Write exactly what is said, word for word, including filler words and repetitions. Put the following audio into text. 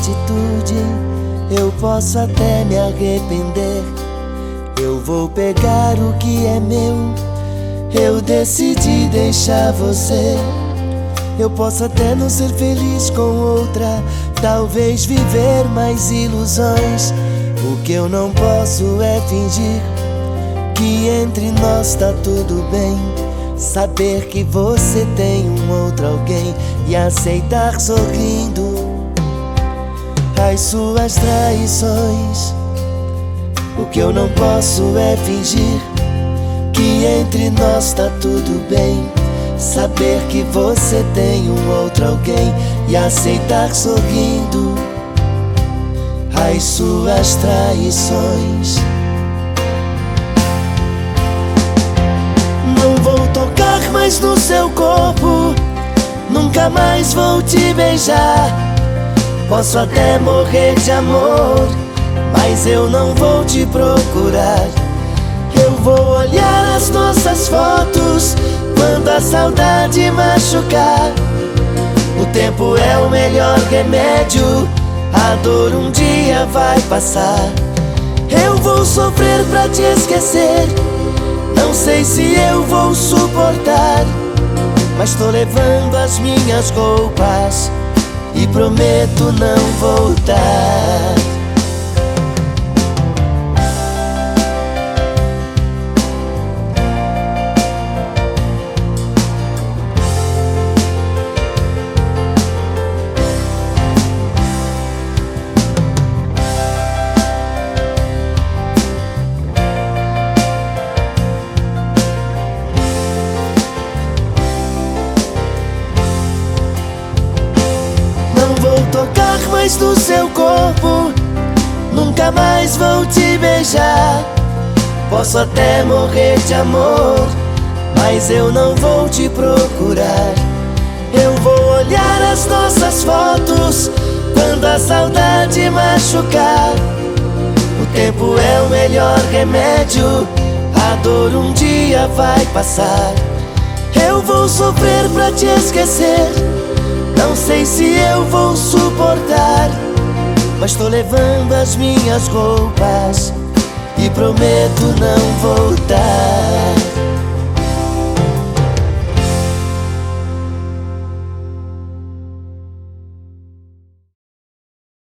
atitude, eu posso até me arrepender. Eu vou pegar o que é meu, eu decidi deixar você. Eu posso até não ser feliz com outra, talvez viver mais ilusões. O que eu não posso é fingir que entre nós tá tudo bem, saber que você tem um outro alguém e aceitar sorrindo as suas traições. O que eu não posso é fingir que entre nós tá tudo bem, saber que você tem um outro alguém e aceitar sorrindo as suas traições. Não vou tocar mais no seu corpo, nunca mais vou te beijar. Posso até morrer de amor, mas eu não vou te procurar. Eu vou olhar as nossas fotos quando a saudade machucar. O tempo é o melhor remédio, a dor um dia vai passar. Eu vou sofrer pra te esquecer, não sei se eu vou suportar, mas tô levando as minhas roupas e prometo não voltar. Tocar mais no seu corpo, nunca mais vou te beijar. Posso até morrer de amor, mas eu não vou te procurar. Eu vou olhar as nossas fotos quando a saudade machucar. O tempo é o melhor remédio, a dor um dia vai passar. Eu vou sofrer pra te esquecer, não sei se eu vou suportar, mas tô levando as minhas roupas e prometo não voltar.